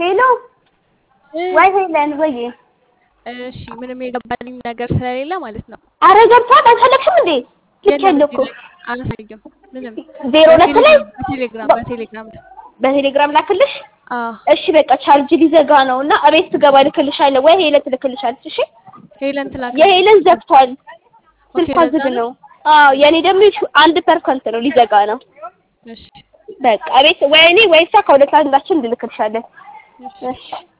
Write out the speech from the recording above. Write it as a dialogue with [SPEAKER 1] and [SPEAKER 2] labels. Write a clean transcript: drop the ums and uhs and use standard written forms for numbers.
[SPEAKER 1] ሄሎ ወይ ሄለን ወይ
[SPEAKER 2] እሺ ምንም የገባልኝ ነገር ስለሌለ ማለት ነው።
[SPEAKER 1] አረ ገብቷል አልፈለግሽም እንዴ ልትከለኩ
[SPEAKER 2] አላሳየም ምንም በቴሌግራም
[SPEAKER 1] በቴሌግራም ላክልሽ
[SPEAKER 2] አዎ
[SPEAKER 1] እሺ በቃ ቻርጅ ሊዘጋ ነውና አቤት ትገባ ልክልሻለሁ ወይ ሄለን ትልክልሻለች እሺ
[SPEAKER 2] ሄለን ትላክ
[SPEAKER 1] የሄለን ዘግቷል ስልኳ ዝግ ነው አዎ የኔ ደግሞ 1% ነው ሊዘጋ ነው
[SPEAKER 2] እሺ
[SPEAKER 1] በቃ አቤት ወይ እኔ ወይ እሷ ከሁለት አንዳችን እንልክልሻለን እሺ